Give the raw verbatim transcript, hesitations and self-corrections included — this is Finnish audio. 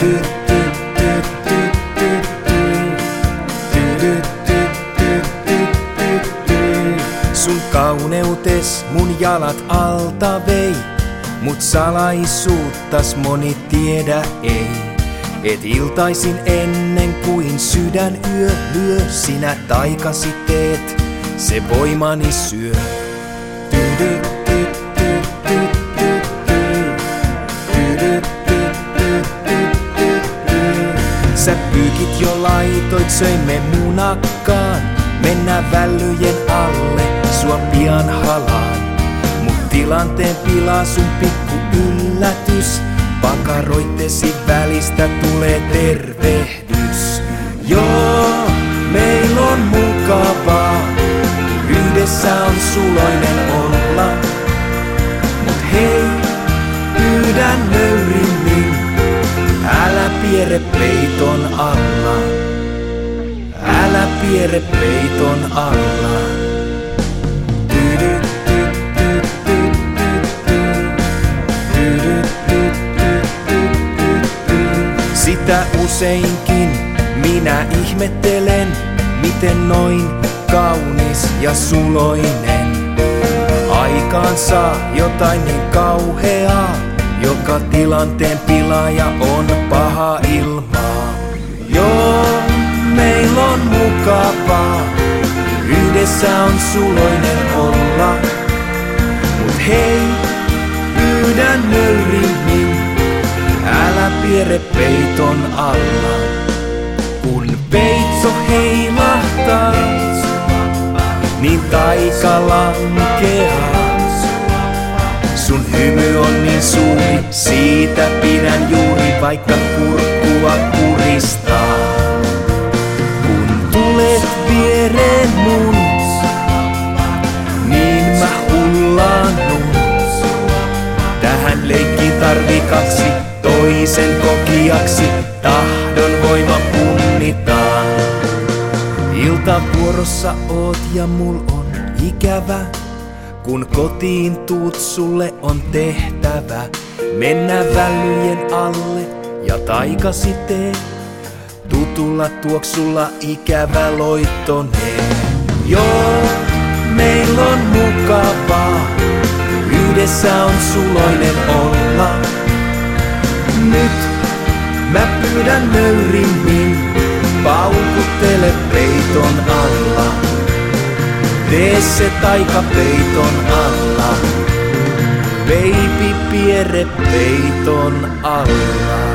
Sun kauneutes mun jalat alta vei, mut salaisuuttas moni tiedä ei. Et iltaisin ennen kuin sydän yö lyö, sinä taikasi teet, se voimani syö. Sä pyykit jo laitoit, söimme munakkaan. Mennään vällyjen alle, sua pian halaan. Mut tilanteen pilaa sun pikku yllätys. Pakaroittesi välistä tulee tervehdys. Joo, meil on mukavaa, yhdessä on suloinen olla. Mut hei, pyydän nöyrimmin, älä piere peiton alla. Älä piere peiton alla. Sitä useinkin minä ihmettelen, miten noin kaunis ja suloinen aikaan saa jotain niin kauheaa, joka tilanteen pilaaja on paha ilmaa. Joo, meil on mukavaa, yhdessä on suloinen olla. Mut hei, pyydän nöyrimmin, älä piere peiton alla. Kun peitso heilahtaa, niin taika lankeaa. Sun hymy on niin suuri, siitä pidän juuri, vaikka kurkkua kuristaa. Kun tulet viereen mun, niin mä hullaannun. Tähän leikkiin tarvii kaksi, toisen kokiaksi, tahdon voima punnitaan. Iltavuorossa oot ja mul on ikävä, kun kotiin tuut sulle on tehtävä. Mennään vällyjen alle ja taikasi tee, tutulla tuoksulla ikävä loittonee. Joo, meil on mukavaa, yhdessä on suloinen olla. Nyt mä pyydän nöyrimmin, paukuttele peiton alla. Tee se taika peiton alla, baby piere peiton alla.